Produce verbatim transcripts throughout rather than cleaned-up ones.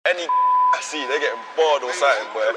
Any I see, they getting bored or something, boy.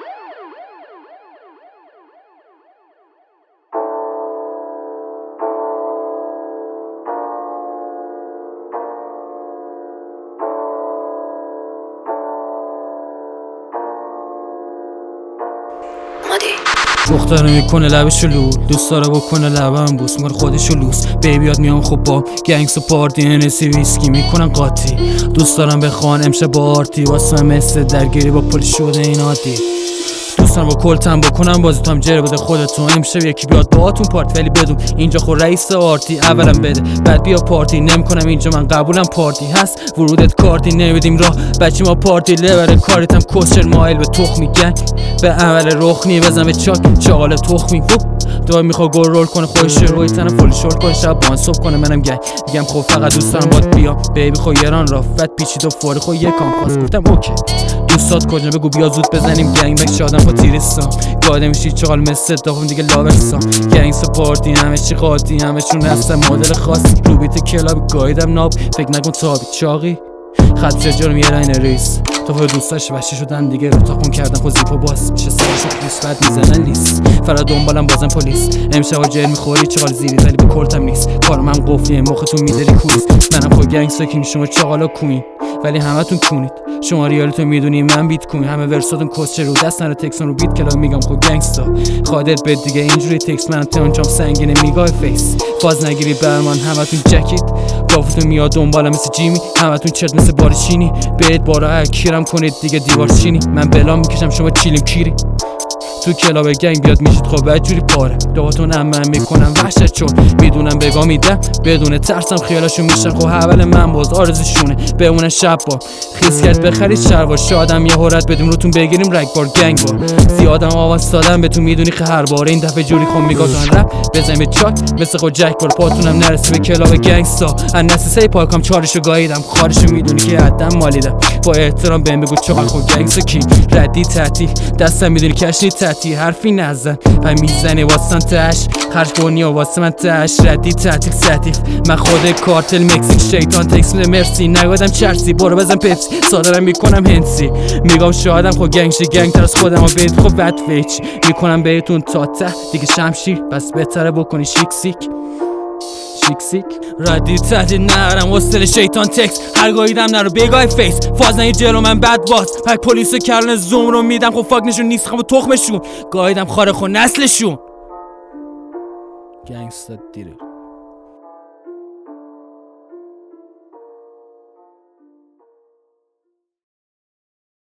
دختره میکنه لبشو لول، دوست داره بکنه لبم بوس، مال خودشو لوس. بیبیات میام خب با گنگس و پارتی هنسی ویسکی میکنن قاطی. دوست دارم بخوان امشب با آرتی، واسه مثل درگیری با پل شده این عادی. دوست دارم با کلتم بکنم بازی تو هم جره بده خودتون. امشب یکی بیاد باهاتون پارتی، ولی بدون اینجا خود رئیس آرتی اولم بده بعد بیا پارتی. نمیکنم اینجا من قبولم پارتی هست ورودت کارتی، نمیدیم راه بچه ما پارتی لبره کاریتم کسچر مایل به تخمی گنگ به عمل رخنی بزن به چاک چاقال تخمی. دوباره میخواد گل رول کنه خودش روی تنم فول شورت کنه شب بان صبح کنه منم گنگ میگم خب فقط دوست دارم باد بیام بیبی خو یران رافت پیچید و فوری خو یک کام پاس گفتم اوکی دوستات کجا بگو بیا زود بزنیم گنگ بک شادم با تیرستان گاده میشی چاقال مثل داغم دیگه لاورسان گنگ سپارتی همه چی قاطی همه چون هستن مدل خاصی رو بیت کلاب گایدم ناب فکر نکن تابی چاقی خط شجرم یه لاین ریس تو فر دوستاش وحشی شدن دیگه رو تاخون کردن خود زیپا باز میشه سرشو پلیس بعد میزنن لیس فرا دنبالم بازم پلیس امشب جر میخوری چاقال زیری ولی به کلتم نیست کارم هم قفلیه مختون میداری کویز منم خود گنگ ساکین شما چاقالا کوین ولی همتون کونید شما ریالتون میدونی من بیت کوین همه ورساتون کسچه رو دست نره تکسون رو بیت کلا میگم خود گنگستا خادت بد دیگه اینجوری تکس منم تونجام سنگینه میگای فیس فاز نگیری برمان همتون جکیت بافتون میاد دنبالم مثل جیمی همتون چرت مثل بارشینی برید بارا کیرم کنید دیگه دیوار چینی من بلام میکشم شما چیلیم کیری تو کلاب گنگ بیاد میشید خب بدجوری پاره لغاتون هم من میکنم وحشت چون میدونم بگا میدم بدون ترسم خیالاشون میشن خب حول من باز آرزشونه بمونه شب با خیز کرد بخرید شلوار شادم یه حرت بدیم روتون بگیریم رگ بار گنگ بار زیادم آواز دادم بهتون میدونی خه هر باره این دفعه جوری خون میگاتون رپ بزنیم به چاک مثل خود جک بار پاتونم نرسه به کلاب گنگستا ان نسسه پاکام چارشو گاییدم خارشو میدونی که حدم مالیدم با احترام بهم بگو چاقال خود گنگستا کی ردی تعطیل دستم میدونی کشنی تعطیل حرفی نزن پای میزنه واسن تش خرج کنی و واسه من تش ردی تعطیل سطیف من خود کارتل مکزیک شیطان تکس میده مرسی نگادم چرسی برو بزن پپسی صادرم میکنم هنسی میگم شادم خود گنگ شی گنگ تر از خودم و بهت خب بد فیچ میکنم بهتون تا ته دیگه شمشیر بس بهتره بکنی شیک سیک شیک سیک ردی تعطیل نرم وصل شیطان تکس هر گاهیدم نرو بگای فیس فاز نگی جلو من بد باز پک پلیس کرن زوم رو میدم خب فاک نشون نیست خب تخمشون گاهیدم خاره خو نسلشون گنگستا دیره